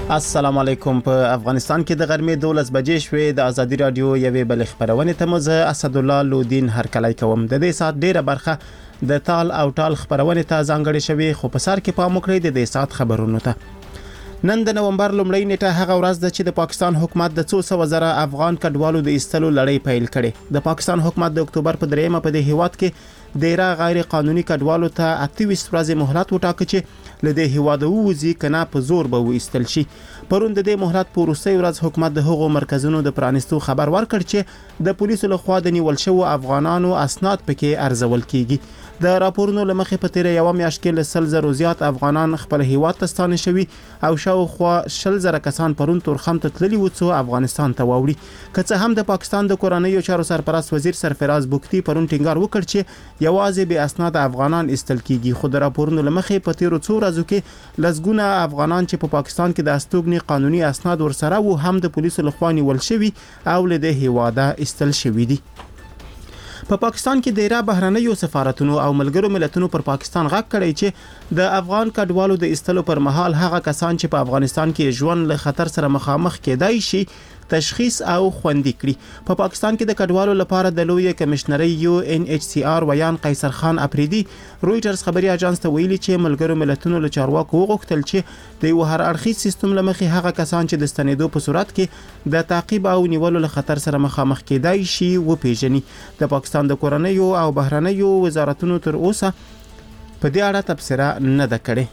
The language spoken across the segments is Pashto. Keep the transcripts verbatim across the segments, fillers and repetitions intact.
السلام علیکم. په افغانستان کې د غرمې دولس بجې شوې. د ازادي رادیو یوې بل خبرونه ته مزه اسد الله لودین هرکلی کوم. د دې سات ډیره برخه د تال او ټال خبرونه ته ځانګړې شوې، خو په سر کې پام وکړئ د دې سات خبرونو ته. نن د نومبر لومړۍ نیټه هغه ورځ ده چې د پاکستان حکومت د څو سو زره افغان کډوالو د ایستلو لړۍ پیل کړي. د پاکستان حکومت د اکتوبر په دریمه په د هیواد کې ډیره غیر قانوني کډوالو ته اته ویشت ورځې مهلت وټاکه چې لدې هیواد ووزي کنه په زور به وایستل شي. پرون د دې مهلت په وروستۍ ورځ حکومت د هغو مرکزونو د پرانستو خبر ورکړ چې د پولیسو لخوا د نیول شوو افغانانو اسناد پکې ارزول کیږي. د راپورونو لمخې په تیر یو میاشت کې له سل زرو زیات افغانان خپل هیواد ته ستانه شوي او شاوخوا شل زره کسان پرون تورخم ته تللي و څو افغانستان ته واوړي. که څه هم د پاکستان د کورنیو چارو سرپرست وزیر سرفراز بوکتی پرون ټینګار وکړ چې یوازې به اسناد افغانان استل کیږي، خو د راپورونو لمخې په تیر څو ورځو کې لزګونه افغانان چې په پاکستان کې د استوګنې قانوني اسناد ورسره وو هم د پولیسو لخوا نیول شوي او له دې هیواده استل شوي دي. په پا پاکستان کې ډیره بهرنیو سفارتونو او ملګرو ملتونو پر پاکستان غږ کړی چې د افغان کډوالو د استلو پر مهال هغه کسان چې په افغانستان کې ژوند له خطر سره مخامخ کېدای شي تشخیص او خوندي کړي. په پا پاکستان کې د کډوالو لپاره د لوی کمشنري یو ان ایچ سی آر ویان قیصر خان اپریدي رويټرز خبري اژانس ته ویلي چې ملګرو ملتونو له چارواکو وغوښتل چې د یو هر اړخیز سیستم لمخې هغه کسان چې د ستنېدو په صورت کې د تعقیب او نیولو له خطر سره مخامخ کېدای شي وپیژني. د پاکستان د کورنیو او بهرنیو وزارتونو تر اوسه په دې اړه تبصره نه ده کړې.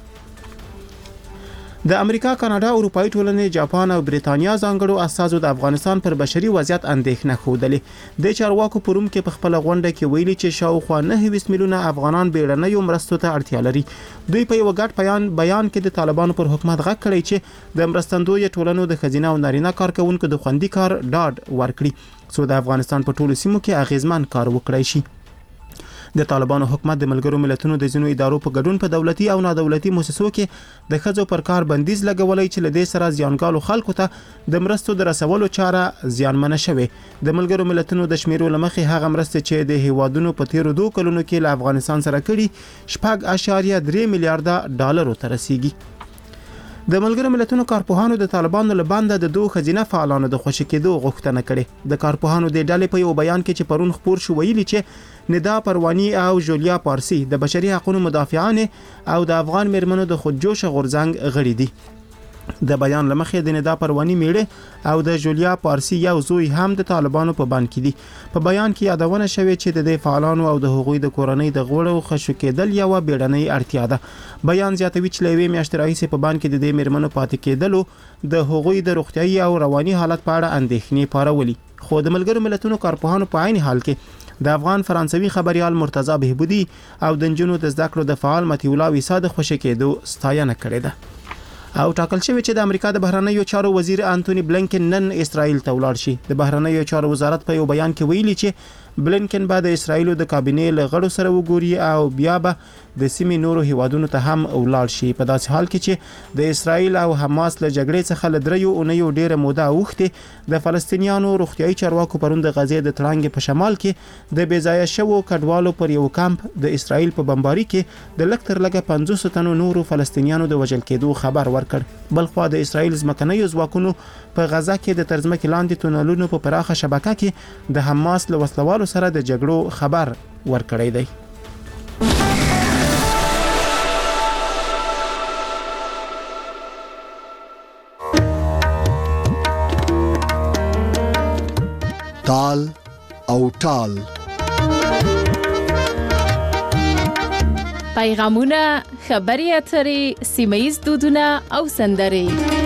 د امریکا، کاناډا، اروپאי ټولنې، جاپان او بریتانیا ځانګړو اساسو د افغانستان پر بشري وضعیت اندېښنه خوده. د چارواکو پروم کې په خپل غونډه کې ویلي چې شاوخوا نه میلیونه افغانان بیړنیو مرستو ته اړتیا لري. دوی په یو غټ بیان بیان کې د طالبانو پر حکومت غږ کړی چې د مرستندوی ټولنو د خزینه او نارینه کارکونکو د خوندي کار ډاډ ورکړي څو د افغانستان په ټولو سیمو کې اغیزمن کار وکړي شي. د طالبانو حکومت د ملګرو ملتونو د ځینو ادارو په ګډون په دولتي او نادولتي مؤسسو کې د خځو پر کار بندیز لګولای چې لدې سره زیانګالو خلکو ته د مرستو د رسولو چاره زیانمنه شوه. د ملګرو ملتونو د شمیرو لمخې هغه مرسته چې د هیوادونو په تیرو دوه کلونو کې له افغانستان سره کړي شپږ اعشاریه درې میلیارډ ډالر ته رسیدي. د ملګرو ملتونو کارپوهانو د طالبانو له بانده د دوه خزینه فعالانو د خوشی کېدو غوښتنه کړې. د کارپوهانو د ډلې په یو بیان کې چې پرون خبر شو ویلي چې ندا پروانی او جولیا پارسی د بشري حقوقو مدافعان او د افغان مرمنو د خودجوش غورځنګ غړي دي. د بیان لمخې د ندا پروانی میړه او د جولیا پارسی یو زوی هم د طالبانو په بان کې دي. په بیان کې یادونه شوې چې د دې فعالانو او د حقوقي د کورنۍ د غوړو خشو کېدل یو بیړنۍ اړتیا ده. بیان زیاتوي چې لوي میاشتې راهیسې په بان کې د دې مرمنو پاتې کېدلو د حقوقي د روغتيایي او رواني حالت په اړه اندېښنې پارولي. خو د ملګرو ملتونو کارپوهانو په عین حال کې د افغان فرانسوي خبريال مرتضی بهبودي او د نجونو د زده کړو د فعال متي الله وساده خوشی کېدو ستاینه کړې ده. او ټاکل شوی چې د امریکا د بهرنیو چارو وزیر انټونی بلنکن نن اسرائیل ته ولاړ شي. د بهرنیو چارو وزارت په یو بیان کې ویلي چې بلنکن بعد اسرائیل د کابینې له غړو سره وګوري او بیا به د سیمې نورو هیوادونو ته هم ولاړ شي. په داسې حال کې چې د اسرائیل او حماس له جګړې څخه له دریو اونیو ډیره موده اوښته د فلسطینیانو روغتيایي چارواکو پرون د غزې د تړانګې په شمال کې د بیځایه شوو کډوالو پر یو کمپ د اسرائیل په بمباري کې د لکتر لګه پنځوس تنو نورو فلسطینیانو د وژل کېدو خبر ورکړ. بلخوا د اسرائیل ځمکنیو ځواکونو په غزا کې د ترځمکې لاندې تونلونو په پراخه شبکه کې د حماس له وسلوالو سره د جګړو خبر ورکړی دی. تال او ټال پیغامونه، خبري اترې، سیمه‌ییز دودونه او سندرې.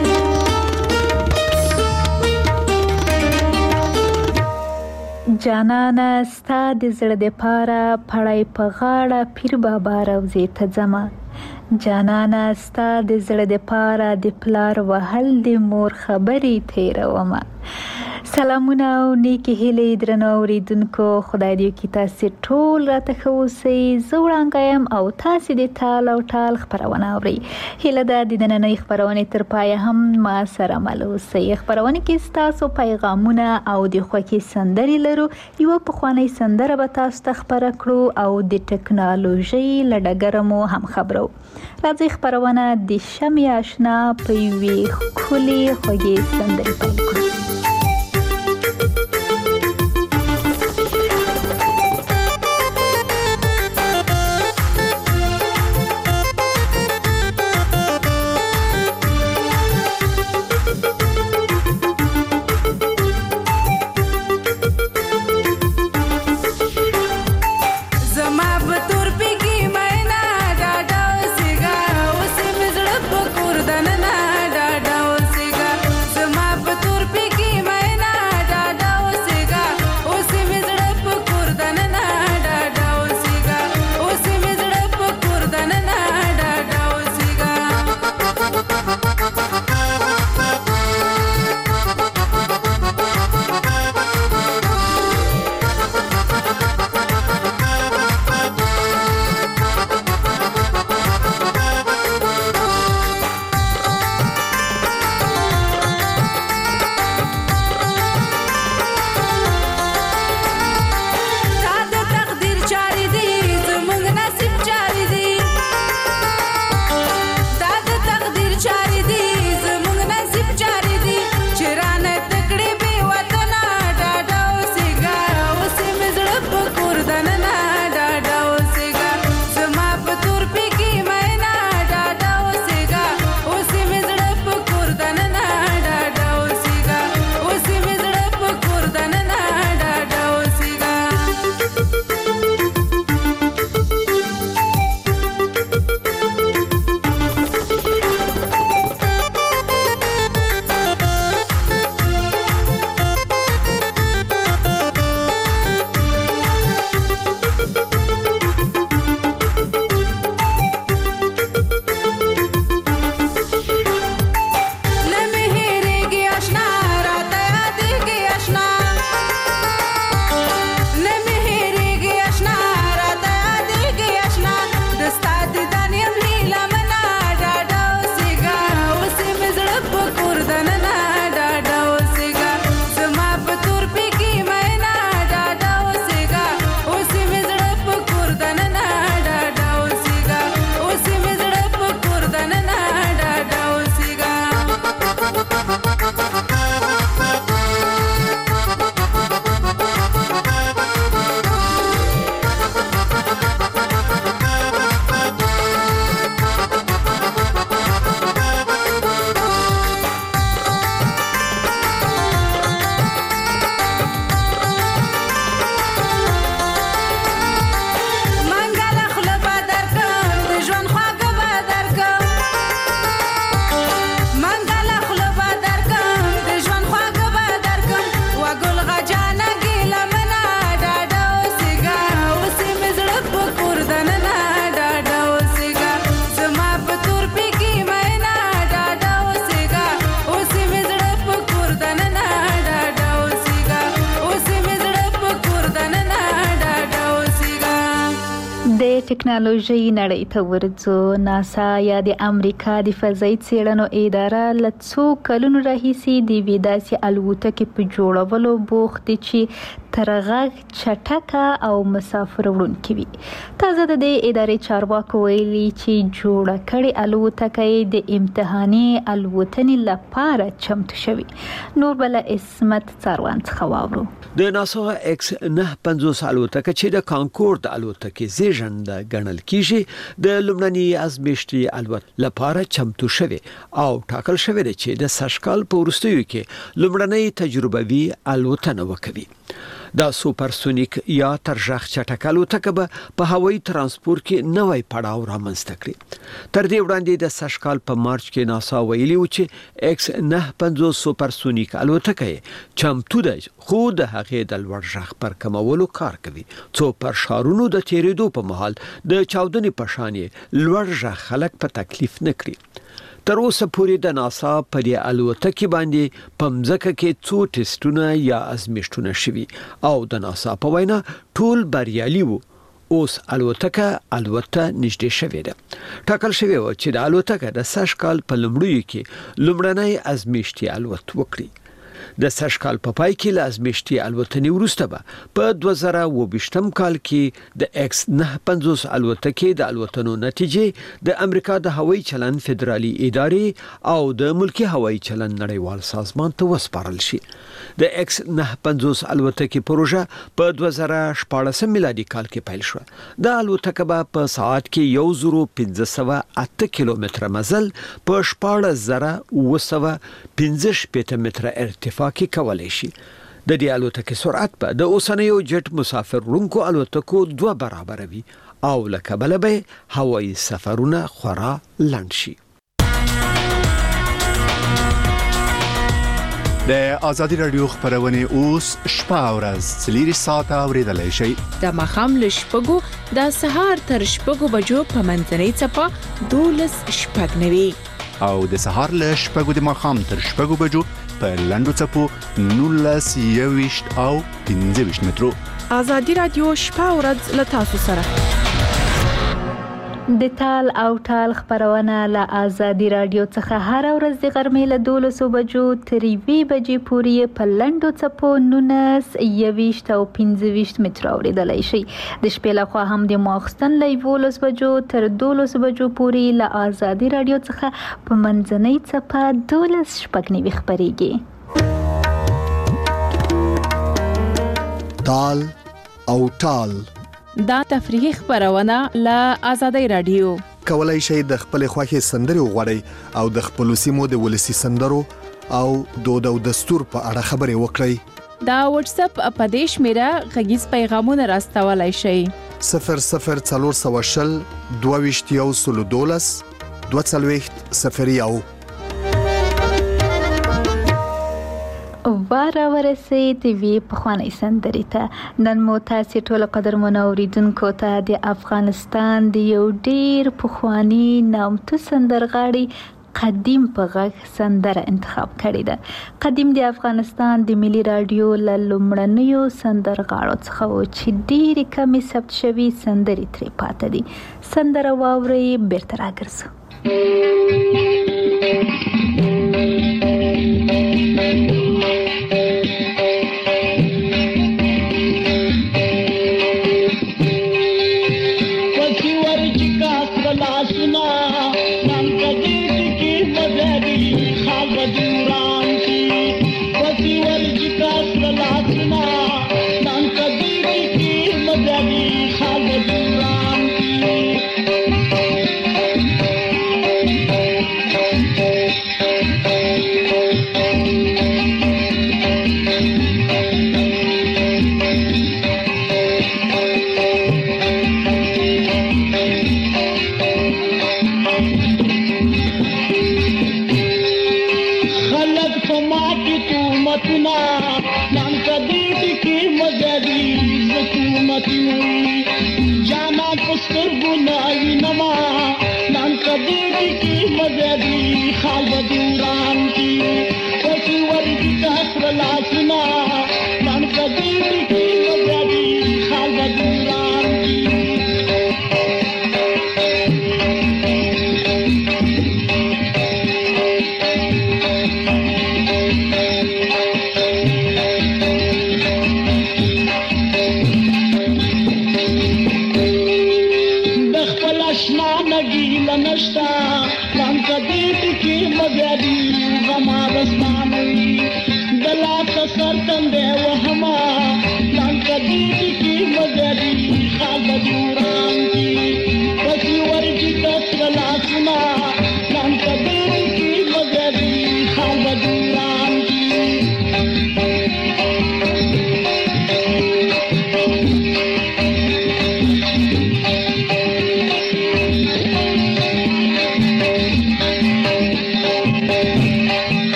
جانانه ستا د زړه د پاره پړای په غاړه پیر بابا روزي ته ځما. جانانه ستا د زړه د پاره د پلار وهل د مور خبرې تیرومه. سلامونه او نیکی هیلې درنو اوریدونکو، خدای دې وکړي تاسو ټول راته ښه اوسئ. زه وړانګه یم او تاسو د تال او ټال خپرونه اورئ. هیله ده د نننۍ خپرونې تر پایه هم ما سره مل اوسئ. خپرونه کې ستاسو پیغامونه او د خوښۍ سندرې لرو. یوه پخوانۍ سندره به تاسو ته خپره کړو او د ټکنالوژۍ له ډګره مو هم خبرو. راځئ خپرونه د شمع آشنا په یوې ښکلې خوږې سندرې پیل کړو. ټکنالوژي نړۍ ته ورځو. ناسا یا د امریکا د فضایي څېړنو اداره له څو کلونو راهیسې د یوې داسې الوتکې په جوړولو بوخت دي چې تر غږ چټکه او مسافر وړونکې وي. تازه د دې ادارې چارواکو ویلي چې جوړه کړې الوتکه یې د امتحاني الوتنې لپاره چمتو شوې. نور بل اسمت څاروان څخه واورو. د ناسا ایکس نه پنځوس الوتکه چې د کانکورد الوتکې زیږنده ګڼل کیږي د لومړني ازمیښتي الوت لپاره چمتو شوی او ټاکل شوی دی چې د سشکال په وروستیو کې لومړنۍ تجربوي الوتنه وکړي. دا سوپرسونیک یا ترژغ چټک الوتکه به په هوایي ترانسپورت کې نوی پړاو رامنځته کړي. تر دې وړاندې د سشکال په مارچ کې ناسا ویلي و چې ایکس نه پنځوس سوپرسونیک الوتکه چمتو ده خو د هغې د لوړ غږ پر کمولو کار کوي څو پر ښارونو د تیریدو په مهال د چاودنې په شان لوړ غږ خلک په تکلیف نه کړي. تر اوسه پورې د ناسا په دې الوتکې باندې په مځکه کې څو ټیسټونه یا ازمیښتونه شوي او د ناسا په وینا ټول بریالي وو. اوس الوتکه الوته نږدې شوې ده. ټاکل شوی و چې د الوتکه د سږ کال په لومړیو کې لومړنی ازمیښتي الوت وکړي. د سږ کال په پای کې له ازمیښتي الوتنې وروسته به په دوه زره اووه ویشتم کال کې د ایکس نهه پنځوس الوتکې د الوتنو نتیجې د امریکا د هوایي چلند فدرالي ادارې او د ملکی هوایي چلند نړیوال سازمان ته وسپارل شي. د ایکس نهه پنځوس الوتکې پروژه په دوه زره شپاړس میلادي کال کې پیل شو. د الوتکه به په ساعت کې یو زره پنځه سوه اته کیلومتره مزل په شپاړس زره اوه سوه پنځه شپېته متره ارتفاع کې کولای شي. د دې الوتکې سرعت به د اوسنیو جټ مسافر وړونکو الوتکو دوه برابر وي او له کبله به هوایي سفرونه خورا لنډ شي. د ازادي رادیو خبرونه اوس شپه او ورځ څلور ساعته اوریدلای شئ. د مخام له شپږو د سهار تر شپږو بجو په منځنۍ څپه دولس شپږ نوي او د سهار له شپږو د مخام تر شپږو بجو په لندو څپو نولس یويشت او پنځه ویشت مترو. ازادي رادیو شپه او ورځ له تاسو سره. د تال او ټال خبرونه له ازادي رادیو څخه هر ورځ د غرمې له دولسو بجو تر یوې بجې پورې په لندو څپو نولس یويشت او پنځه ویشت مترو اوریدلای شئ. د شپې لخوا هم د ماخستن له یولس بجو تر دولسو بجو پورې له ازادي رادیو څخه په منځنۍ څپه دولس شپږ نوي خبريږي. تال او ټال دا تفریحي خبرونه له ازادي رادیو. کولای شئ د خپل خوښي سندري وغوړئ او د خپل سیمو د ولسی سندرو او دود او دستور په اړه خبري وکړئ. دا واتس اپ په دیش میرا غږیز پیغامونه راستولای شئ. صفر صفر څلور سوه شل دوه ویشت یو سل دولس دوه څلوېښت صفر یو. واره ورسید وی پخوانی سندري ته. نن مو تاسو ټول قدرمن اوریدونکو ته د افغانستان د یو ډیر پخوانی نامتو سندرغاړي قدیم په غږ سندره انتخاب کړې ده. قدیم د افغانستان د ملي رادیو له لومړنیو سندرغاړو څخه و چې ډېرې کمې ثبت شوي سندرې ترې پاتې دي. سندره واورئ بیرته راګرځو.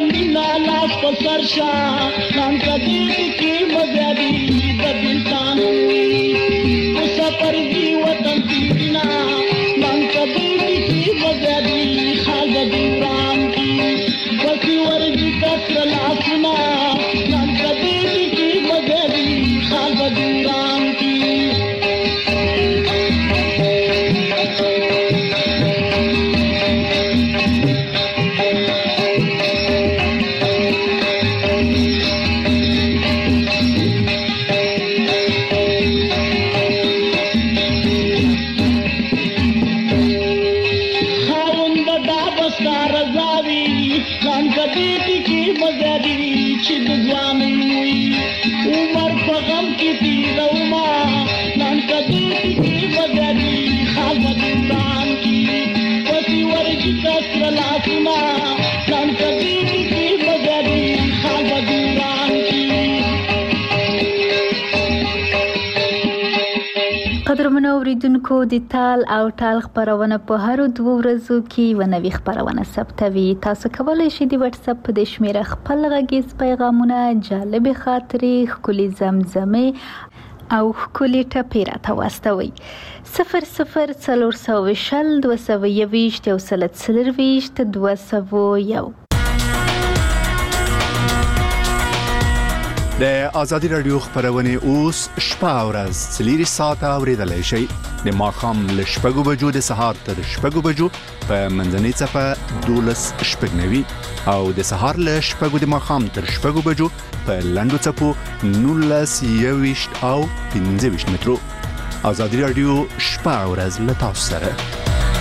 Shah, Ram Kadir ki mazadi, the Biltan. ورځي کتر لاسونه نن کدی کی مګری خال بدوران کی قدرمنو اوریدونکو د تال او ټال خبرونه په هر دوه ورځو کې ونوي خبرونه ثبتوي. تاسو کولی شئ د واتس اپ په شمیره خپل غږیز پیغامونه، جالب خاطرې، ښکلي زمزمې او ښکلي ټپې راته واستوئ. صفر صفر څلور سوه شل دوه سوه یوویشت یو سل څلرویشت دوه سوه یو. د ازادي رادیو خبرونه اوس شپه او ورځ څلور ساعته اوریدلای شئ. د ماښام له شپږو بجو د سهار تر شپږو بجو په منځنۍ صفه دولس شپږنوي او د سهار له شپږو د ماښام تر شپږو بجو په لنډو څپو نولس یوویشت او پنځه ویشت مترو. ازادي رادیو شپه او ورځ له تاسو سره.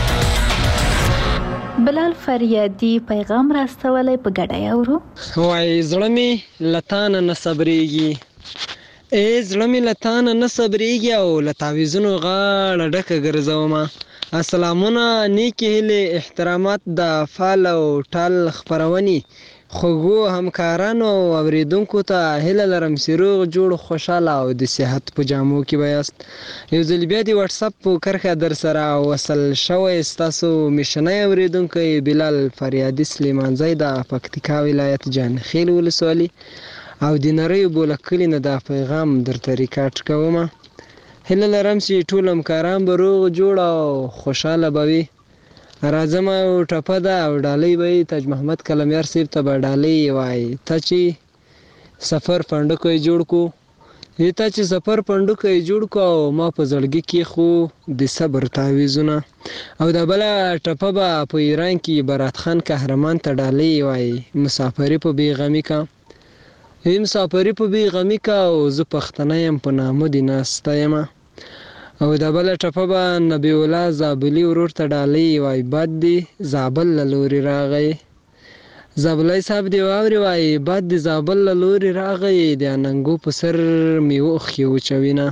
بلال فریادي پیغام راستولی په ګډه اورو. وای زړه می لتان نه صبرېږي، ای زړه می لتان نه صبرېږي او لتاویزونو غاړه ډکه ګرځومه. السلامونه، نیکی هیلې، احترامات د فال او ټال خبرونی خوږو همکارانو او اوریدونکو ته هیله لرم چې روغ جوړ خوشاله او د صحت په جامو کې بیاست. یو ځل بیا د واتس اپ په کرښه در سره وصل شوی ستاسو میشنۍ اوریدونکی بلال فریادي سلیمانزی د پکتیکا ولایت جانخیل ولسوالي او د نریو بولکلی نه د پیغام درته ریکارډ کوم. هیله لرم چې ټول همکاران به روغ جوړ او خوشاله بوي. راځم او ټپه ده او ډالۍ به تاج محمد کلمیار صاحب ته به ډالۍ وای. ته چې سفر پنډکو یې جوړ کو، ته چې سفر پنډکو یې جوړ کو او ما په زړګي کې خو د صبر تعویزونه. او دا بله ټپه به په ایران کې برات خان قهرمان ته ډالۍ وای. مسافري په بیغمي کا، ای مسافري په بیغمي کا او زه پښتنه یم په نامه دې ناسته یم. او دا بله ټپه به نبی الله زابلي ورور ته ډالۍ وای. باد دی زابل له لوري راغی، زابلي صاحب دی واوري وای. باد دی زابل له لوري راغی، د اننګو په سر مې وخې وچوینه.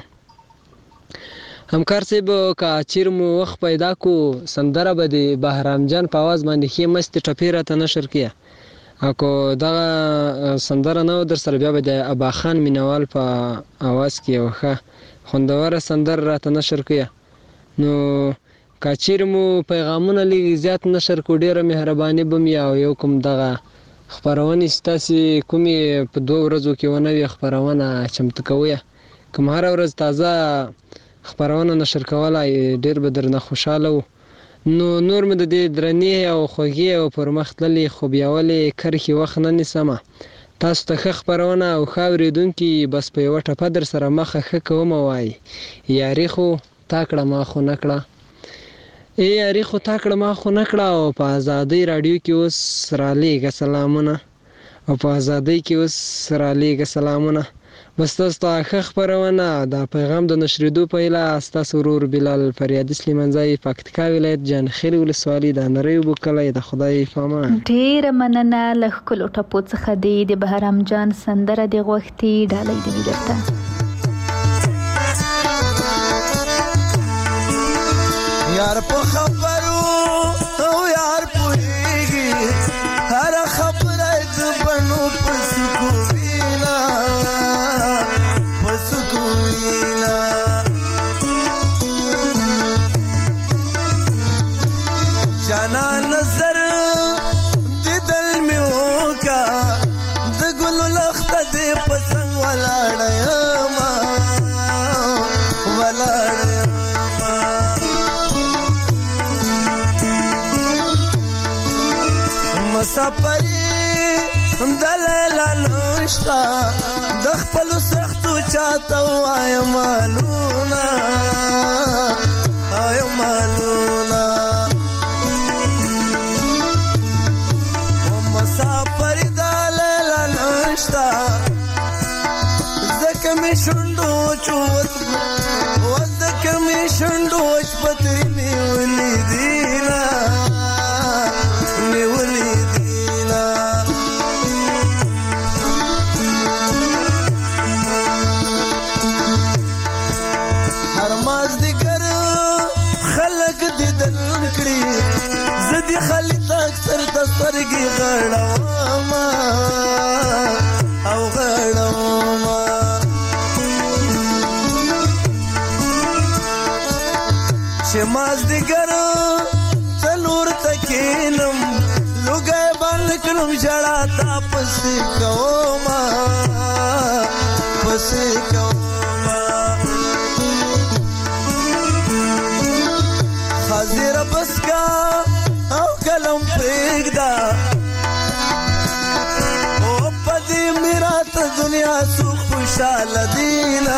همکار صاحب که چیر مو وخت پیدا کو سندره به د بهرام جان په آواز باندې ښې مستې ټپې راته نشر کړه. اکو دغه سندره نه در سره بیا به د ابا خان مینوال په آواز کې یو ښه خوندوره سندر راته نشر کړه. نو کچیر مو پیغامونه لږ زیات نشر کو ډیره مهرباني بم یا یو کوم دغه خبرونه ستاسو کومې په دوه ورځو کې ونوي خبرونه چمتو کوي. کوم هر ورځ تازه خبرونه نشر کولای ډیر به درنه خوشاله و. نو نور مې د دې درنې او خوږې او پرمختللې خوبیاولې کرخي وخت نه نیسمه. تاسو ته ښه خبرونه او ښه اورېدونکي بس په یوه ټپه در سره مخه ښه کوم وای. یاري خو تا کړه ما خو نه کړه، ای یاري خو تا کړه ما خو نه کړه. او په ازادۍ راډیو کې اوس رالیږه سلامونه، او په ازادۍ کې اوس رالیږه سلامونه. بس تاسو ته ښه خبرونه دا پیغام د نشریدو په هیله ستاسو ورور بلال فریادي سلیمانزی پکتیکا ولایت جانخیل ولسوالي د نریو بوکلی د خدای په امان. ډیره مننه. له ښکلو ټپو څخه دی د بهرام جان سندره د غوښتي ډالۍ د درته. یار په خبرو او یار پوهیږي هر خبره د بنو پسکو وینا پسکو وینا جانا نظر د دل می وکا د ګل لخت د پسنګ ولاړ ما ولاړ مسافری دلیلا نشتا د خپلو سختو چاته وایم مالونه وایم مالونه مسافر دلیلا نشتا ځکه مې شونډو چوت ځکه مې شونډو شپتري مې ولیدینا مې ولیدینا هر مازدیګر خلک دیدن کړي زه دې خالي ته اکثر د سترګې غړوم او غړوم چې مازدیګر څلور ته کښېنم لوګی باندې کړم ژړا تا پسې کومه پسې کومه حاضر بس کا او قلم پرېږده او په دې میرا ته دنیا سو خوشحاله دینا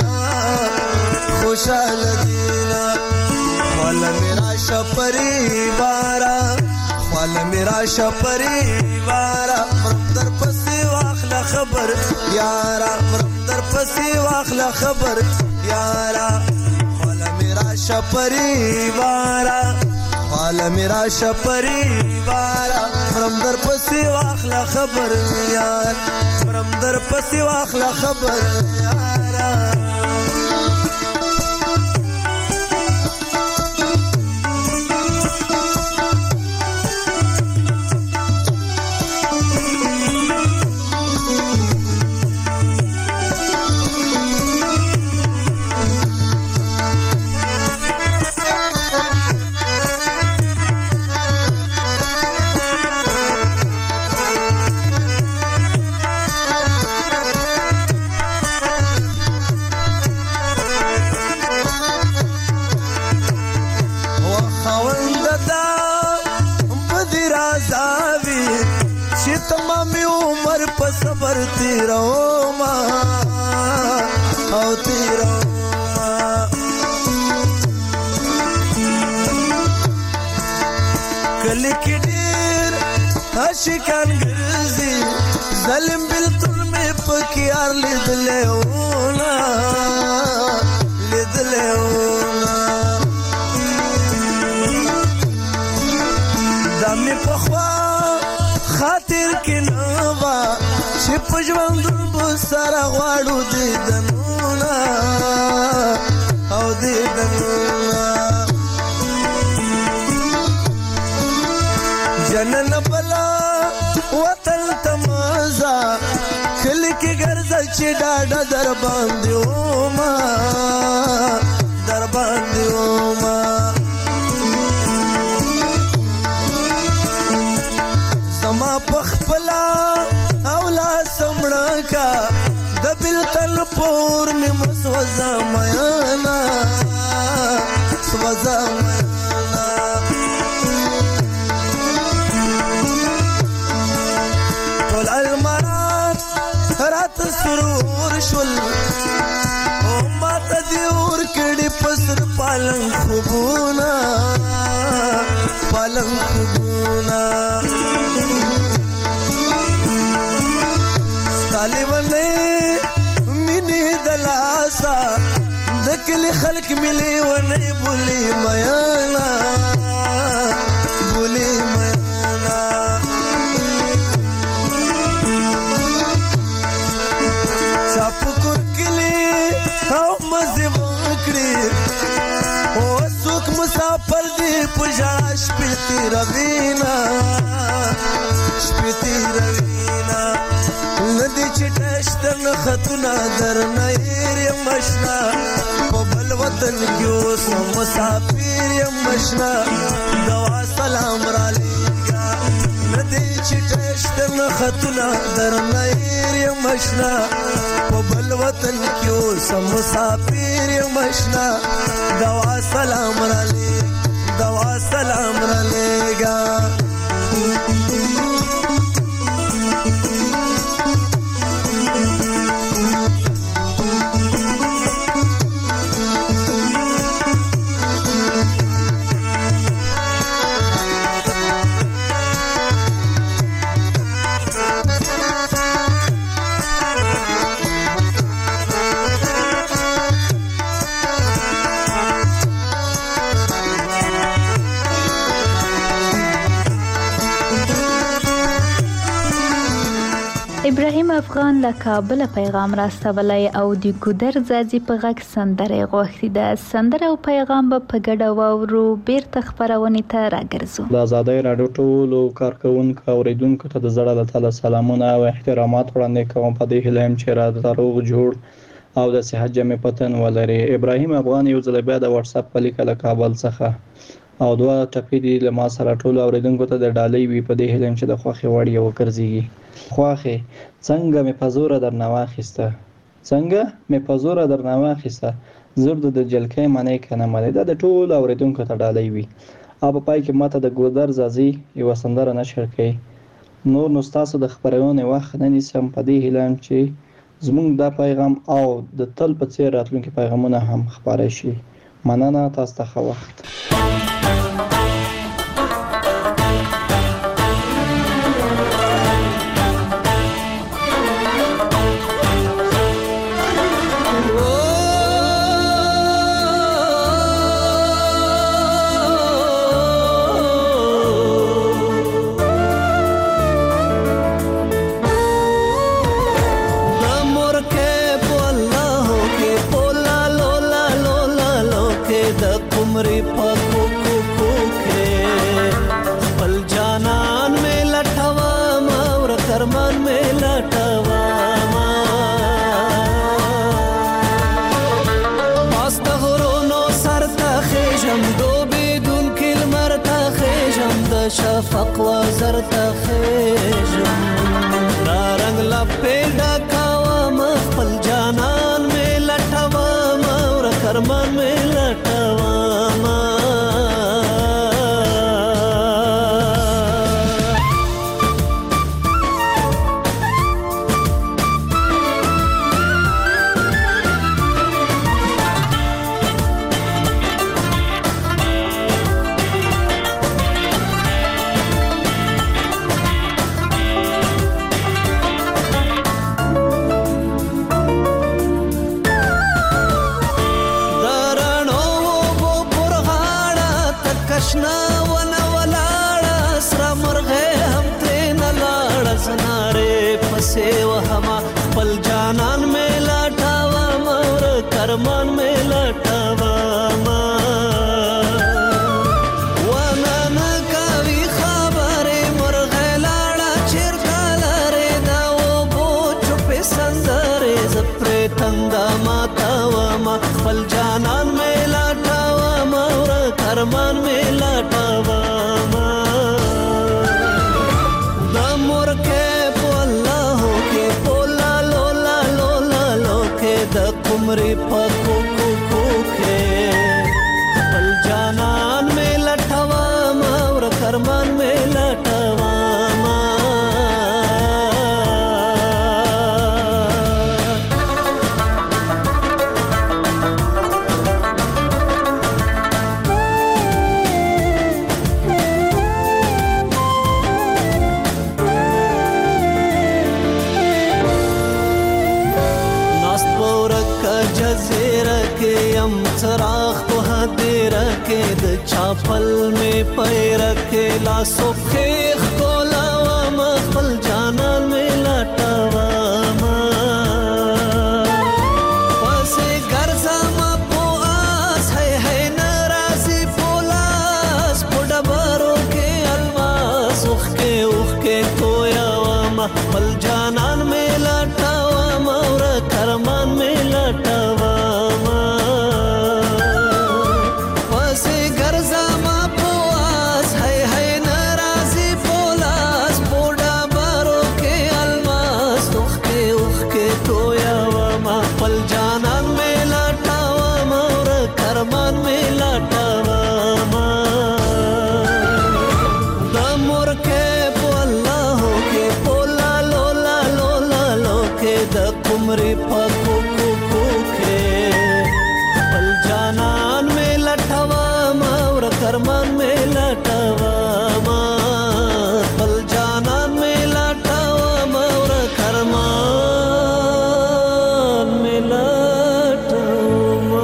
خوشحاله دینا خواله میرا شپری بارا خواله میرا شپری بارا مرم در پسی واخلا خبر یارا مرم در پسی واخلا خبر یارا خواله میرا شپری بارا خواله میرا شپری بارا مرم در پسی واخلا خبر یار مرم در پسی واخلا خبر یارا صبر تیرو ما او تیرو ما کلی کی ډیر عاشقان ګرځي ظالم بلتون مې پکیار لیدلې ونا لیدلې ونا دمه پخوا خاطر کې نوا چې په ژوند به سره غواړو دیدنونه او دیدنونه جنن بلا وطن ته مزه کلی کې ګرځه چې ډاډه در باندې وما در باندې وما زما پخپلا اولا سمړه کا د بلتل پور می مسوزا میانا سوزا میانا ټول المرات رات سرور شول او ماته دی ور کړي پسر پالن خوبونا پالن خوبونا طالبانه مینه دلاسا دکلی خلق ملي ونه بولي میانا بولي میانا چاپ کلی او مزه وکړي او څوک مسافر دی پجا شپتی روینا شپتی روینا ندی چټشتن خطونه درنه یر مشنا په بل وطن کې اوس مسافر یم مشنا دوا سلام را لېږه ندی چټشتن خطونه درنه یر مشنا په بل وطن کې اوس مسافر یم مشنا دوا سلام را لېږه دوا سلام را لېږه ابراهیم افغان له کابل پیغام راستولی او د ګودر ځاځي په غږ سندره غوښتي ده. سندره او پیغام به په ګډه واورو. بیرته خپرونې ته راګرځو. د آزادۍ راډیو ټولو کارکونکو او اوریدونکو ته د زړه له تله سلامونه او احترامات وړاندې کوم. په دې هیله یم چې را روغ جوړ او د صحت جامې پتن ولري. ابراهیم افغان یو ځل بیا د واتس اپ په لیکه له کابل څخه او دوه ټپې دي له ما سره ټولو اوریدونکو ته د ډالۍ وي. په دې هیله یم چې د خوښې وړ یې وګرځېږي. خواخې څنګه مې په زوره درنه واخیسته، څنګه مې په زوره درنه واخیسته، زرد د جلکۍ منې کنه منې. دا د ټولو اوریدونکو ته ډالۍ وي. او په پای کې ماته د ګودر ځاځي یوه سندره نشر کړئ. نور نو ستاسو د خپرونې وخت نه نیسم. په دې هیله یم چې زموږ دا پیغام او د تل په څیر راتلونکي پیغامونه هم خپاره شي. مننه، تاسو ته ښه وخت. شفق وزر تخیجم دا رنگ لپیدا کاوام خپل جانان میں لټوام اور کرمان میں لټوام. सेव हमा पल जानन में लटावा मोर करमान में लटावा वनन कवि खबरे मोर गलाड़ा चिरकालरे दाओ बो चुप संदरे जप्रे तंदा मातावा मा पल जानन में लटावा मोर करमान में लटावा कुमरी पको को के पल जानन में लटवा और करमान में लटवा. चराग तो हदेर के द चापल में पैर के लासो खेख को लावा मखल जाना में लटावा पसे गर्जा मा पो आस है है नाराजी पोलास पुडबरो के अलवास उख के उख के कोयावा मखल जाना में लटावा और करमान में लटावा. कुमरी पको को के पल जानन में लटवा और करमान में लटवा पल जानन में लटवा और करमान में लटवा.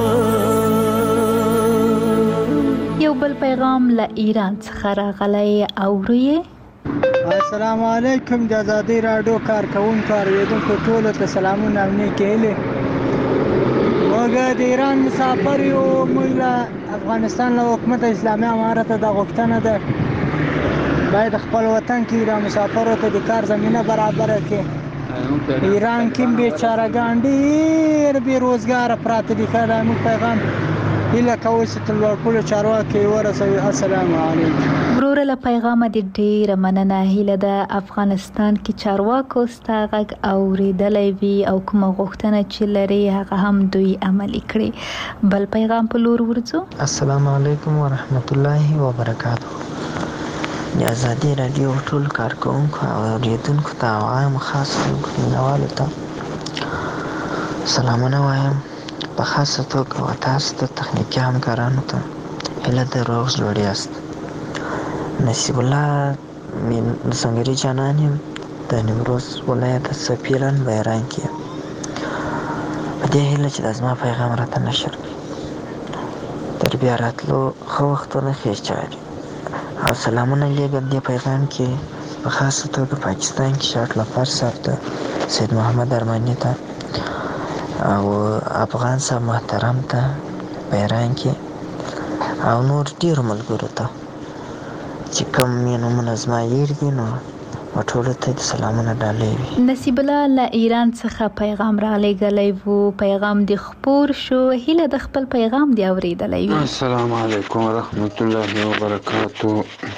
یو بل پیغام له ایران څخه راغلی اورئ. السلام علیکم د ازادي راډیو کارکونکو اوریدونکو ټولو ته سلامونه او نیکې هیلې. موږ د ایران مسافر یو. موږ له افغانستان له حکومت اسلامي امارت د غوښتنه ده باید خپل وطن کې د مسافرو ته د کار زمینه برابره کړي. ایران کې بیچارهګان ډېر بې روزګاره پراته دي. که دا موږ پیغام هیله کوو چې تر لوړپوړو چارواکو یې ورسوي. السلام علیکم. وروره له پیغامه دې ډېره مننه. هیله ده افغانستان کې چارواکو ستا غږ اورېدلی وي او کومه غوښتنه چې لري هغه هم دوی عملي کړي. بل پیغام په لور ورځو. السلام علیکم ورحمت الله وبرکاته. د ازادي راډیو ټول کارکونکو او اوریدونکو ته او عام خاص مینوالو ته سلامونه وایم. په خاصه توګه و تاسو ته تخنیکي همکارانو ته هیله ده روغ جوړ یاست. نصیب الله سنگری جانان یم د نیمروز ولایت سفیران بیران کې. په دې هیله چې د زما پیغام راته نشر کړي. تر بیا راتلو ښه وختونه ښې چارې او سلامونه لیږم دې پیغام کې په خاصه توګه پاکستان کې شاټ لفر صاحب ته، سید محمد ارماني ته او افغان صاحب محترم ته بیران کې او نور ډېرو ملګرو ته چې کوم یې نومونه زما هېر دي نو ټولو ته د سلامونه ډالۍ وي. نصیب الله له ایران څخه پیغام را لېږلی و. پیغام دې خپور شو. هیله د خپل پیغام دې اورېدلی وي. السلام علیکم ورحمت الله وبرکاتو.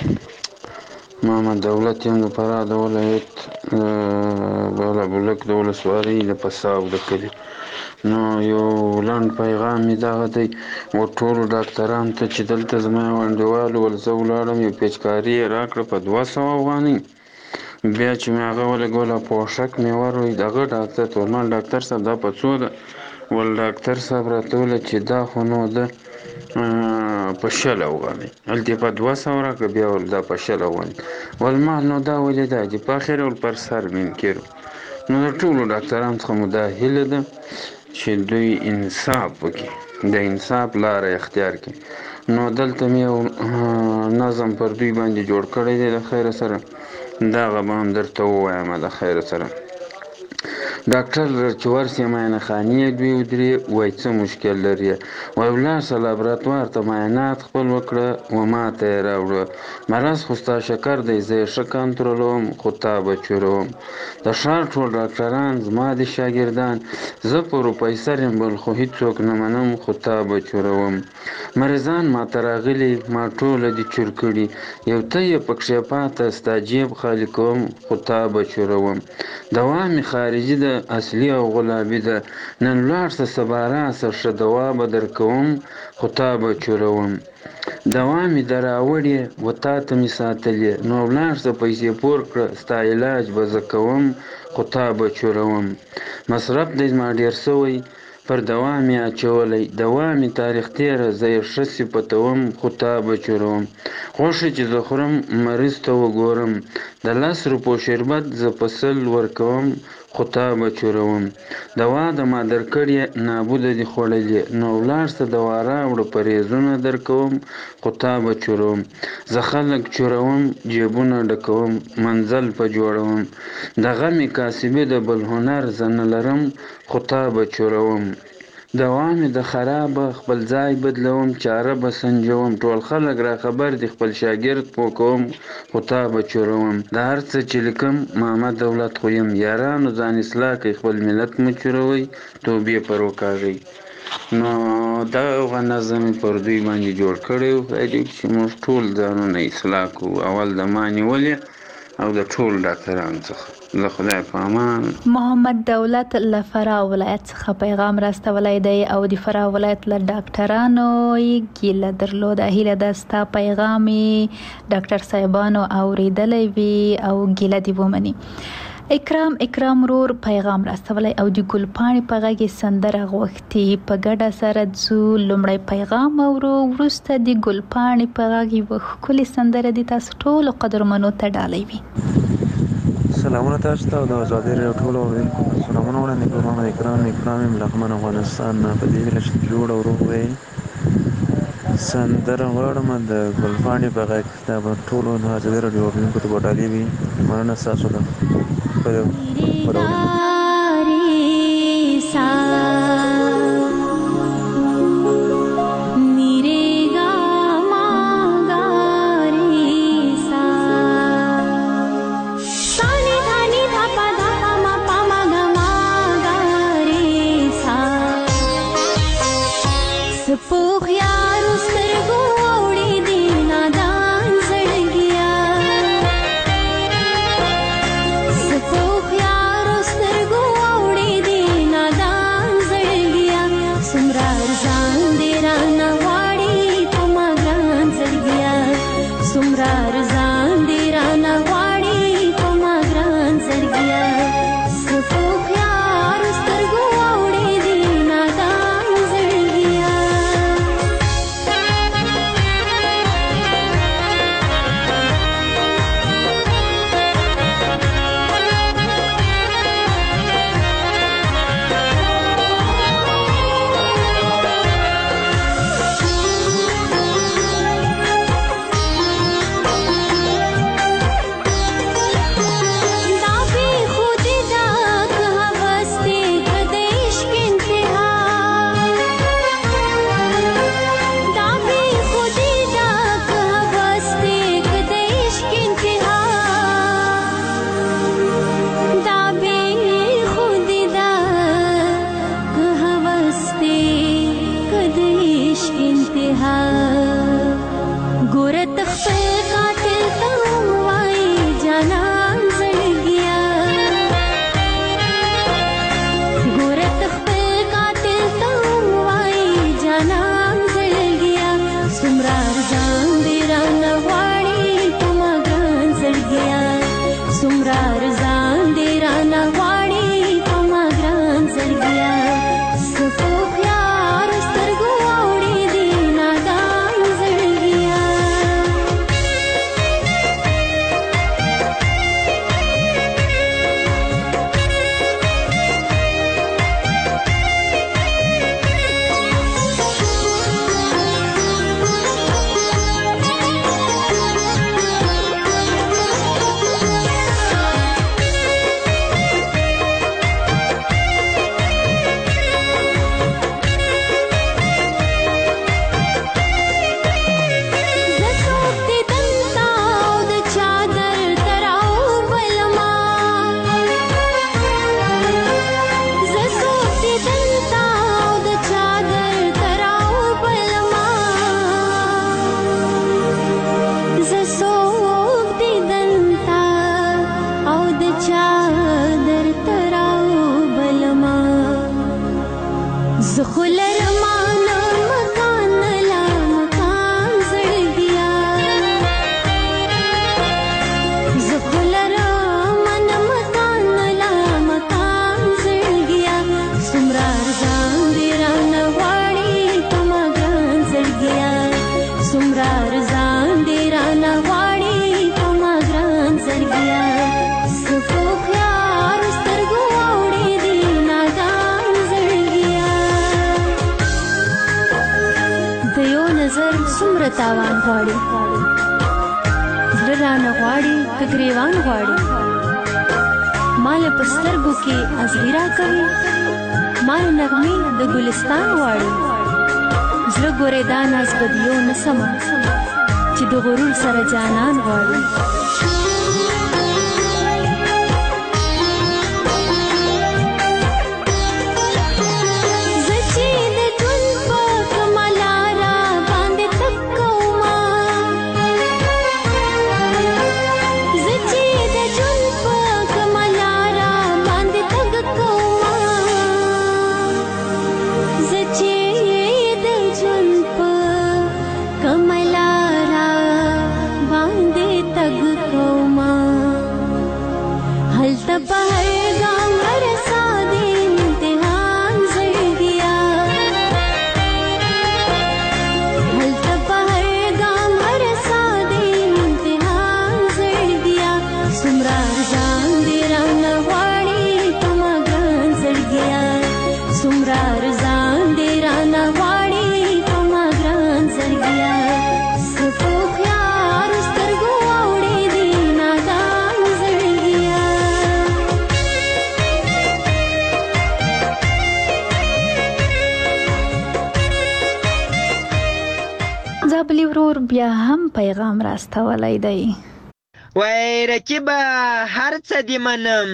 محمد دولت یم د فراه د ولایت بالا بولک د ولسوالۍ د پساو د کلي. نو یو لنډ پیغام مې دغه دی و ټولو ډاکټرانو ته چې دلته زما یو انډیوال ول، زه ولاړم یو پیچکاري یې راکړه په دوه سوه افغانۍ. بیا چې مې هغه ولګوله پوښک مې وروی دغه ډاکټر ته ول مال ډاکټر صاحب دا په څو ده؟ ول ډاکټر صاحب راته وویل چې دا خو نو ده په شل افغانۍ. هلته یې په دوه سوه راکړه. بیا ول دا په شل افغانۍ. ول ما نو دا ولې دا دي په اخر ول پر سر منکر. نو د ټولو ډاکټرانو څخه مو دا هیله ده چې دوی انصاف وکړي، د انصاف لاره اختیار کړي. نو دلته مې یو نظم پر دوی باندې جوړ کړی دی د خیره سره، دغه به هم درته ووایم د خیره سره. ډاکټر چې ورسې معاینه خانې دوی ودرې وایي څه مشکل لري؟ وایي ولاړ شه لابراتوار ته معاینات خپل وکړه و ما ته یې راوړه. مرض خو ستا شکر دی، زه یې ښه کنټرولوم خو تا به چوروم. د ښار ټول ډاکټران زما د شاګردان، زه پروفیسر یم بل خو هېڅوک نه منم خو تا به چوروم. مریضان ما ته راغلي ما ټوله دي چور کړي، یو ته یې پکښې پاته ستا جیب خالي کوم خو تا به چوروم. دوا مې خارجي ده اصلي او غلابي ده، نن ولاړ شه سبا راشه ښه دوا به درکوم خو تا به چوروم. دوا مې در راوړې و تا ته مې ساتلې، نو ولاړ شه پیسې پور کړه ستا علاج به زه کوم خو تا به چوروم. مصرف دی زما ډېر سوی پر دوا مې اچولی، دوا مې تاریخ تېره زه یې ښه صفتوم خو تا به چوروم. غوښه چې زه خورم مریض ته وګورم، د لس روپو شربت زه په سل ورکوم خو تا به چوروم. دوا د ما درکړې نابوده دي خوړلې، نو ولاړ شه دوا راوړه پرهیزونه درکوم خو تا به چوروم. زه خلک چوروم جیبونه ډکوم منزل په جوړوم، د غمې کاسبې د بل هنر زه نه لرم خو تا به چوروم. دوا مې د خرابه خپل ځای بدلوم، چاره به سنجوم، ټول خلک را خبر دي خپل شاګرد پوه کوم خو تا به چوروم. د هر څه چې لیکم محمد دولت خو یم، یارانو ځان اصلاح کوي خپل ملت مو چوروئ توبې پر وکاږئ. نو دغه نظم مې پر دوی باندې جوړ کړی و چې موږ ټول ځانونه اصلاح کړو. اول د ما نیولې او د ټول ډاکټرانو څخه له خدای په امان. محمد دولت له فراه ولایت څخه پیغام راستولی دی او د فراه ولایت له ډاکټرانو یې ګیله درلوده. هیله ده ستا پیغام ډاکټر صاحبانو اورېدلی وي او ګیله دې ومني. اکرام اکرام رور پیغام راستولی او د ګلپاڼې په غږ یې سندره غوښتې. په ګډه سره ځو لومړی پیغام اورو، وروسته د ګلپاڼې په غږ یوه ښکلې سندره د تاسو ټولو قدرمنو ته ډالۍ وي. سلامونه تاسو ته او د ازادي راډیو ټولو اورېدونکو سلامونه وړاندې کوم. محمد اکرام اکرام یم له لغمان افغانستان نه. په دې هیله چې جوړ او روغ وئ. سندره غواړم د ګلپاڼې په غږ دا به ټولو د ازادي راډیو اورېدونکو ته به ډالۍ وي. مننه ستاسو د خپرونې. تاوان غواړي زړه رانه غواړي که ګریوان غواړي مال په سترګو کې ازغیرا کوي مال نغمې د ګلستان غواړي زړه ګورې دا ناز بدیو نه سمه چې د غرور سره جانان غواړي कमलारा बांधे तग को بیا هم پیغام راستولی دی. وای رقیبه هر څه دې منم،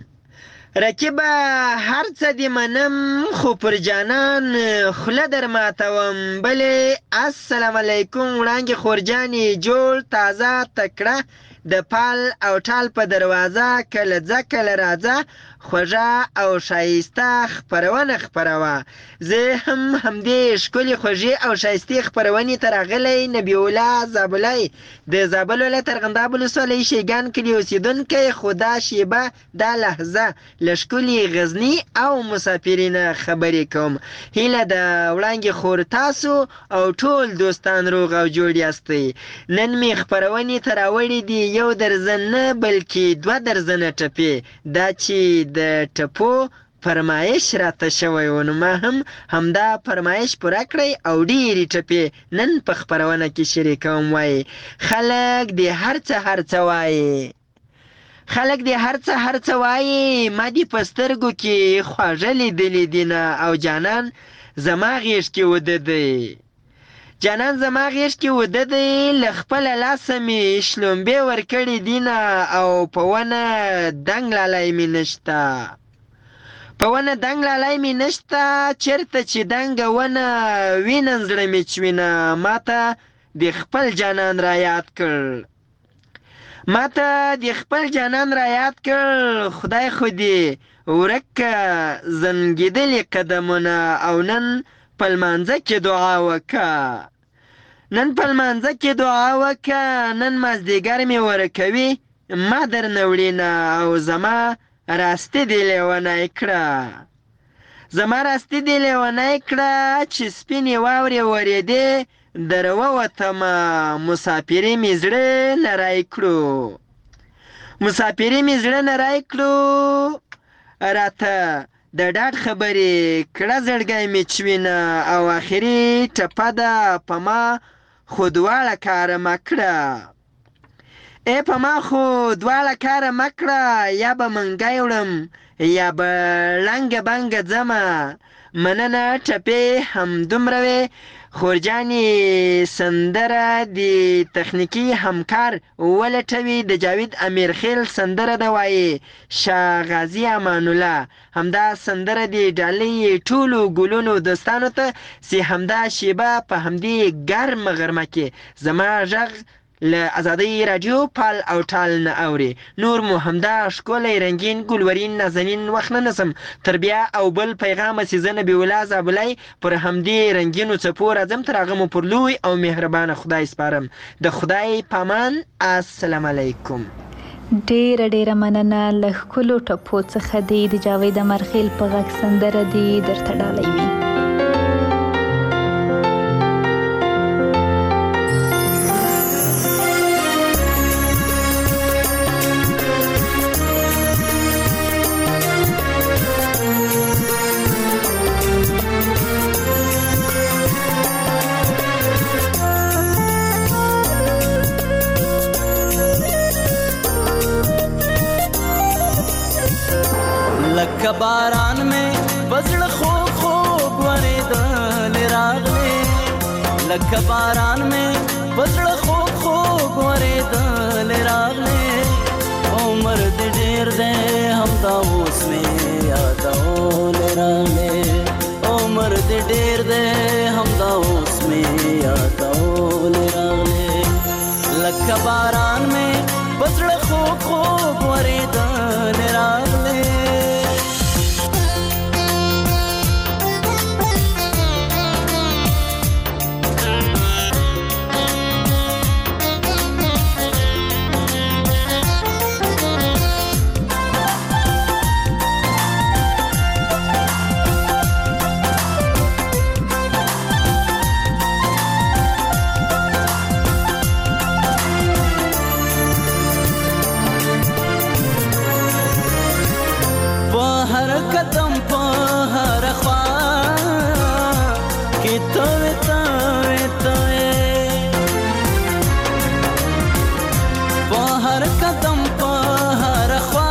رقیبه هر څه دې منم، خو پر جانان خوله در ماتوم. بلې السلام علیکم وړانګې خورجانې، جوړ تازه تکړه د پال او ټال په دروازه، کله ځه کله راځه خوږه او ښایسته خپرونه خپروه. زه هم همدې ښکلې خوږې او ښایستې خپرونې ته راغلی نبي الله زابلی د زابل ولایت ارغنداب ولسوالۍ شیګان کلي اوسېدونکی، خو دا شیبه دا لحظه له ښکلې غزني او مسافرینه خبرې کوم. هیله د وړانګې خور تاسو او ټول دوستان روغ او جوړ یاستئ. نن مې خپرونې ته راوړي دي یو درزن نه بلکې دوه درزنه ټپې، دا چې د ټپو فرمایش راته شوی و، نو ما هم همدا فرمایش پوره کړی او ډېرې ټپې نن په خپرونه کې شریکوم. وایي خلک دې هر څه هر څه وایي، خلک دې هر څه هر څه وایي، ما دې په سترګو کې خواږه لیدلي دینه، او جانان زما غېږ کې وده دی، جانان زما غېږ کې وده دی، له خپله لاسه مې شلومبې ورکړې دینه، او په ونه دنګ لالی مې نشته، په ونه دنګ لالی مې نشته، چېرته چې دنګه ونه وینم زړه مې چوینه. ما ته د خپل جانان را یاد کړ، ما ته د خپل جانان را یاد کړ، خدای خو دې ورک که زنګېدلي قدمونه، او نن په لمانځه کې دعا وکه، نن په لمانځه کې دعا وکه، نن مازدیګر مې ورکوي ما در نه وړینه، او زما راستی دې لیونی کړه، زما راستی دې لیونی کړه، چې سپینې واورې ورېدې در ووتمه، مسافري مې زړه نری کړو، مسافري مې زړه نری کړو، راته د ډاډ خبرې کړه زړګی مې چوینه، او آخري ټپه ده په ما خو دواړه کاره مه کړه، ای په ما خو دواړه کاره مه کړه، یا به منګی وړم یا به لنګه بنګه ځمه. مننه ټپې همدومره وې. خورجانې سندره د تخنیکي همکار ولټوي، د جاوید امیرخیل سندره ده، وایي شاه غازي امان الله. همدا سندره د ډالۍ ټولو ګلونو دوستانو ته، چې همدا شیبه په همدې ګرمه غرمه کې زما غږ له ازادۍ راډیو پال او ټال نه اوري. نور مو همدا ښکلی رنګین ګلورین نازنین وخت نه نسم، تر بیا او بل پیغامه چې زه نبي الله زابلی پر همدې رنګینو څپو راځم، تر هغه مو پر لوی او مهربانه خدای سپارم. د خدای پامان. السلام علیکم. ډیره ډیره مننه. له ښکلو ټپو څخه دی د جاوید امیرخیل په غږ سندره دی درته ډالۍ وي. लका बारान में बजड़ खो खो वरे दल रागले, लका बारान में बजड़ खो खो वरे दल रागले, ओ मर्द डेर दे हम दाऊस में यादौल रागले, ओ मर्द डेर दे हम दाऊस में यादौल रागले, लका बारान में बजड़ खो खो वरे दल रागले. कदम पर ख्वा कि तोए तोए तोए बाहर कदम पर ख्वा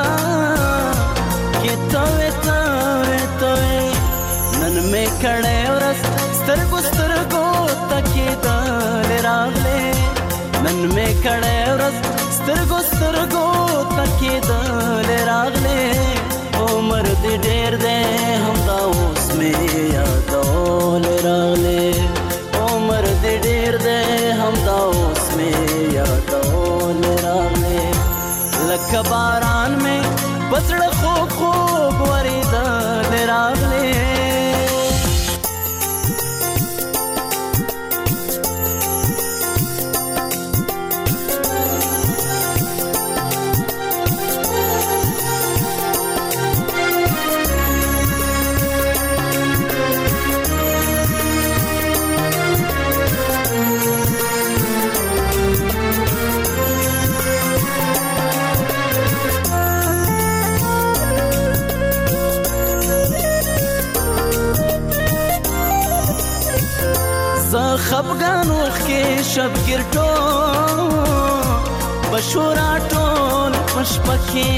कि तोए तोए तोए नन में खड़े और स्तर को स्तर को तकी दल राग نن مې کړه ورځ سترګو سترګو تکېدل راغلې عمر دې ډېر دی همدا اوس مې یادول راغلې عمر دې ډېر دی همدا اوس مې یادول راغلې لکه باران مې پزړه خوږ خوږ ورېدل راغلې خفګان وخت کې شبګیر ټول بشورا ټول پشپکې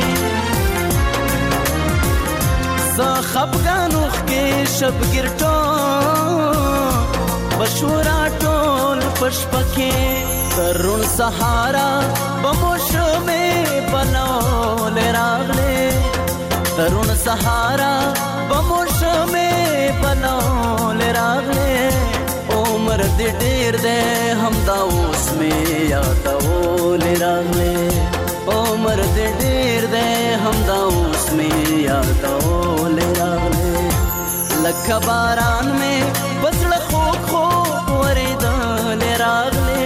زه خفګان وخت کې شبګیر ټول بشورا ټول پشپکې ترون سهارا بموشمې بنول راغلې ترون سهارا بموشمې بنول راغلې عمر دې ډېر دی همدا اوس مې یادول راغلې عمر دې ډېر دی همدا اوس مې یادول راغلې لکه باران مې پزړه خوږ خوږ ورېدل راغلې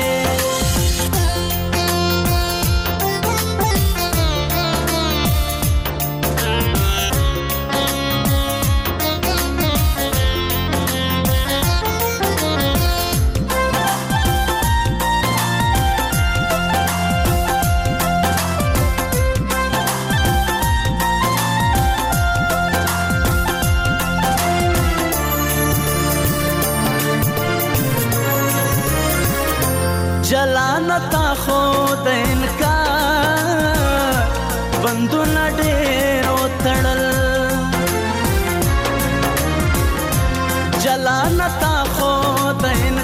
جلانتا خود انکار بندونه ډېر وتړل جلانتا خود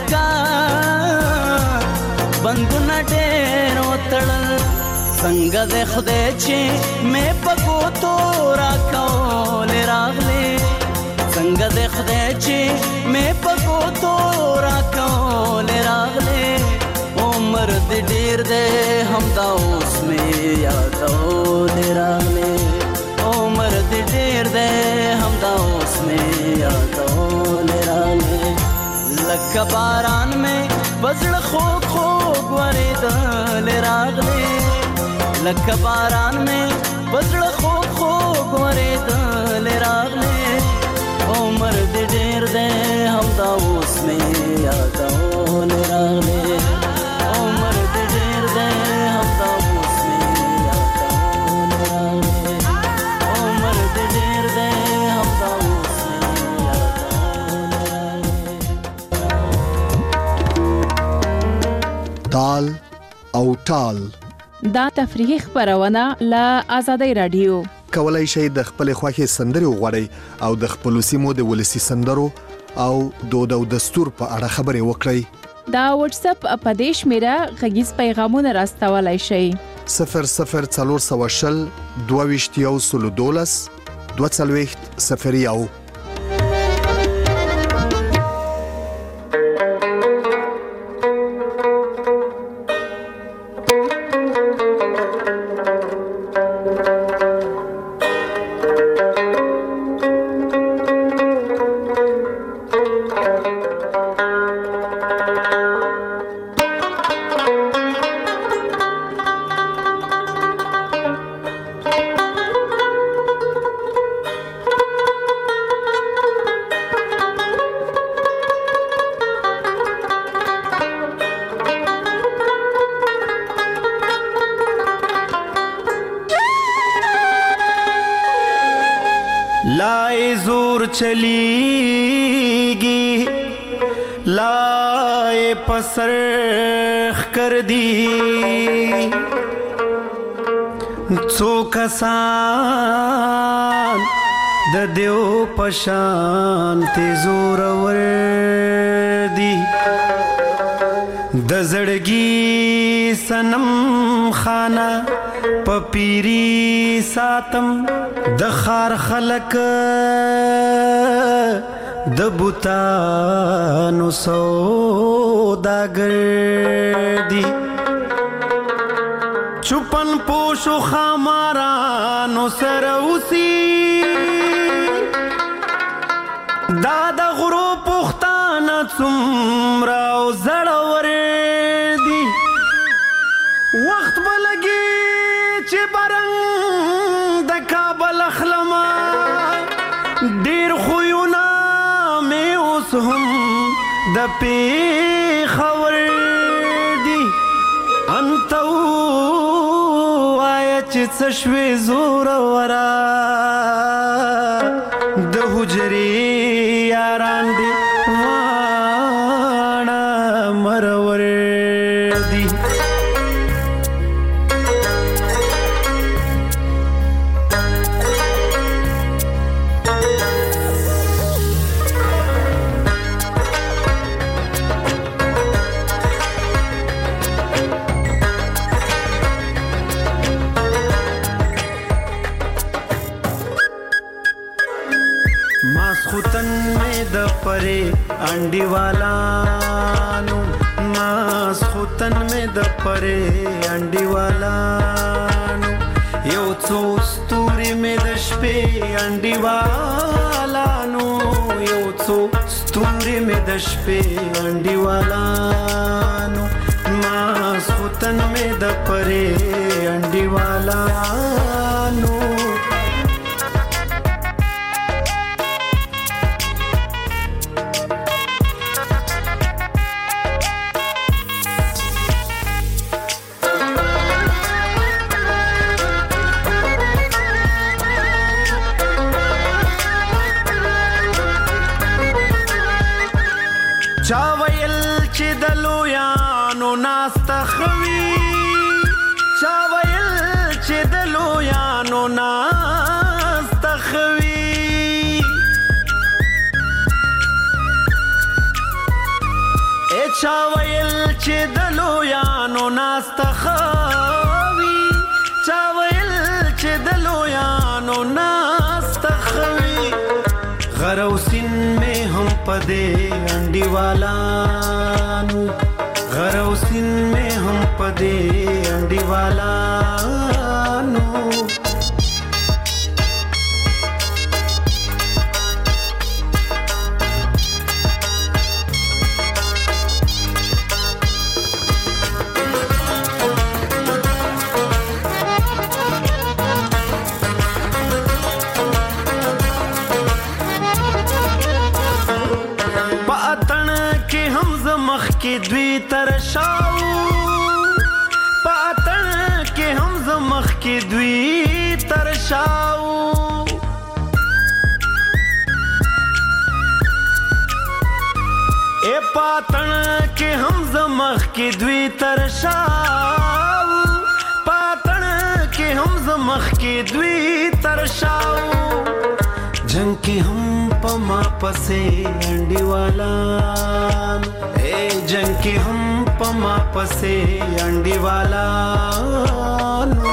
انکار بندونه ډېر وتړل څنګه دې خدای چې مې په ګوتو راکول راغلې څنګه دې خدای چې مې په ګوتو راکول راغلې عمر دې ډېر دی همدا اوس مې یادول راغلې عمر دې ډېر دی همدا اوس مې یادول راغلې لکه باران مې پزړه خوږ خوږ ورېدل راغلې لکه باران مې پزړه خوږ خوږ ورېدل راغلې عمر دې ډېر دی همدا اوس مې یادول راغلې عمر دې ډېر دی همدا اوس مې یادول راغلې عمر دې ډېر دی همدا اوس مې یادول راغلې تال او ټال دا تفریحي خبرونه له آزادۍ رادیو کولای شئ د خپل خوښي سندري وغوړئ او د خپل سیمو د ولسی سندرو او دود او دستور په اړه خبرې وکړئ دا واتس اپ په دیش میرا غږیز پیغامونه راستولای شئ صفر صفر څلور سوه شل دوه ویشت یو سل دولس دوه څلوېښت صفر یو لائے زور چلیگی لائے پسرخ کر دی څو کسان د دیو پشان ته زور ور دی د زړګي سنم خانه پپیری ساتم د خار خلق د بوتانو سوداګر دی چوپن پوشو خامارانو سره اوسي دا د غرو پختانه څومره او زړور دي وخت به لګي چې برنګ د کابل اخلمه ډېر خویونه مې اوس هم د پېښور دي انت ووایه چې څه شوې زورورا د حجرې یاران دي واړه مرور دي پرے انڈی والانو ماس خوتن میں د پرے انڈی والانو یو څو ستوري میں د شپې انڈی والانو یو څو ستوري میں د شپې انڈی والانو ماس خوتن میں د پرے انڈی والانو چا ویل چې د لویانو ناسته خوي چا ویل چې د لویانو ناسته خوي ای چا ویل چې د لویانو ناسته خوي چا ویل چې د لویانو ناسته خوي غروسین میں ہم پدے انڈی والانو غروسین میں ہم پدے انڈی والانو کې دوی ترشاو پاتن کې هم زمخ کې دوی ترشاو اے پاتن کې هم زمخ کې دوی ترشاو پاتن کې هم زمخ کې دوی ترشاو جنگ کې هم پما پسې انډي والان اے جنگ کې هم پما پسې انډي والانو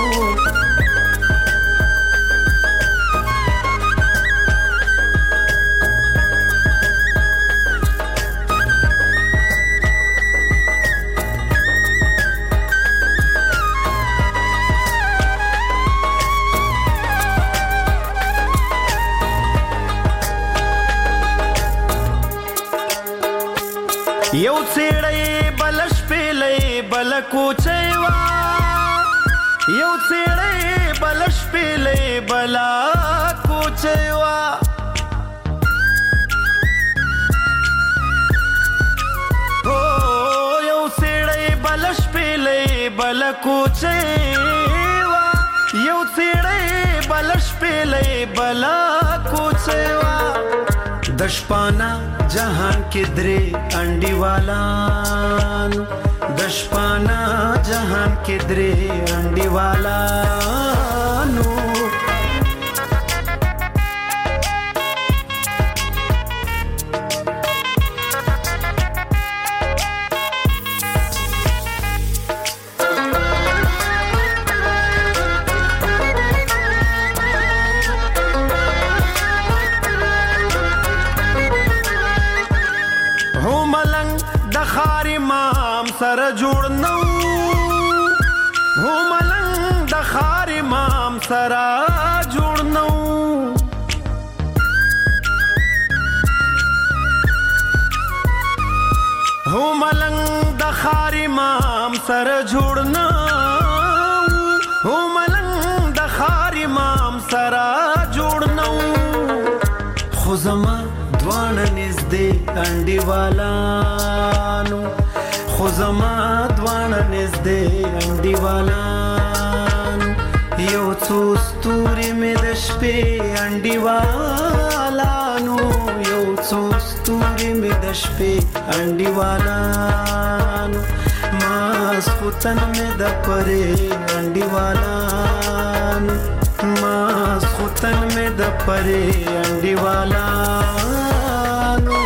یو څېړی بلش پیلې بل کوچېوا یو څېړی بلش پیلې بل کوچېوا او یو څېړی بلش پیلې بل کوچېوا یو څېړی بلش پیلې بل کوچېوا دشپانا जहान के द्रे अंडी वालान दशपाना जहान के द्रे अंडी वालानो سره جوړ نو هو ملنګ د خار امام سره جوړ نو هو ملنګ د خار امام سره جوړ نو هو ملنګ د خار امام سره جوړ نو خو زما دوانه نږدې انډیوالانو خو زما دوانه نږدې انډیوالانو یو څو ستوري مې د شپې انډیوالانو یو څو ستوري مې د شپې انډیوالانو ماسخوتن مې د پرې انډیوالانو ماسخوتن مې د پرې انډیوالانو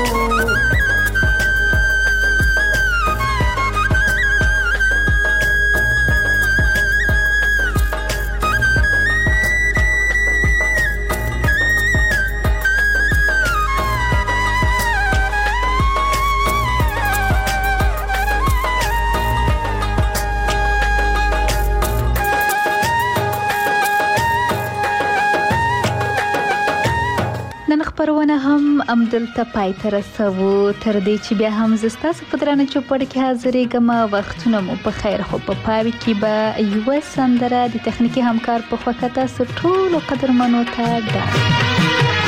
خبرونه هم امدلته پای ته رسوو تر دې چې بیا هم زستاسو په درانه چوپړ کې حاضرېږم وختونه مو په خیر خو په پای کې به یو سندره د تخنیکی همکار په خوا کې تاسو ټول قدرمنو ته ډاډ